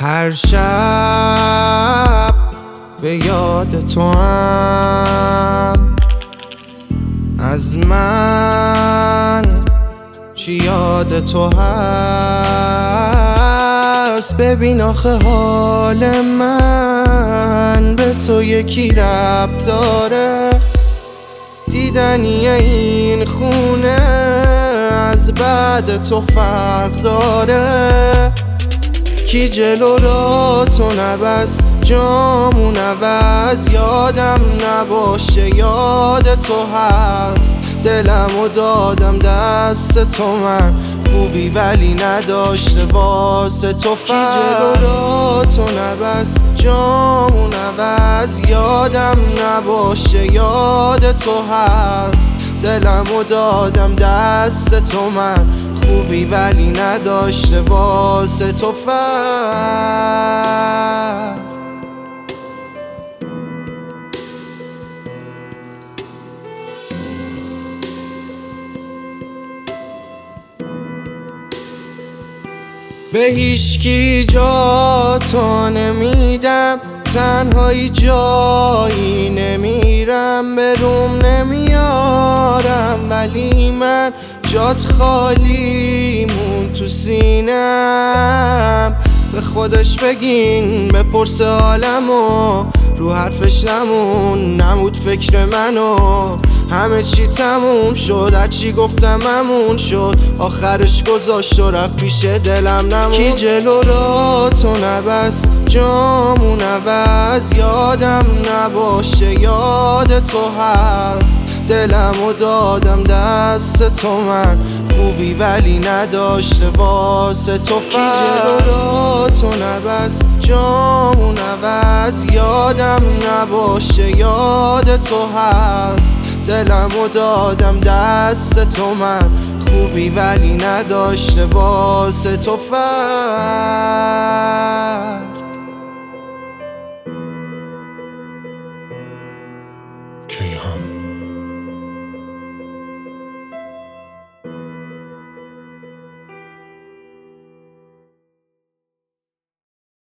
هر شب به یاد تو هم، از من چی یاد تو هست. ببین آخه حال من به تو یکی ربط داره، دیدنی این خونه از بعد تو فرق داره. کی جلو را تو نبست جامون عوض، یادم نباشه یاد تو هست. دلمو دادم دست تو، من خوبی ولی نداشته واسه تو فرق. کی جلو را تو نبست جامون عوض، یادم نباشه یاد تو هست. دلمو دادم دست تو، من خوبی ولی نداشته واسه تو فرق. به هیچکی جا تو نمیدم، تنهایی جایی نمیرم، به روم نمیارم، ولی من جات خالی مون تو سینم. به خودش بگین بپرس عالمو، رو حرفش نمود فکر منو. همه چی تموم شد، هرچی گفتم همون شد، آخرش گذاشت و رفت پیش دلم نمون. کی جلو را تو نبست جامون عوض، یادم نباشه یاد تو هست. دلمو دادم دست تو، من خوبی ولی نداشته واسه تو فرق. کی جلو را تو نبست جامون عوض، یادم نباشه یاد تو هست. دلمو دادم دست تو، من خوبی ولی نداشته واسه تو فرق. کیهان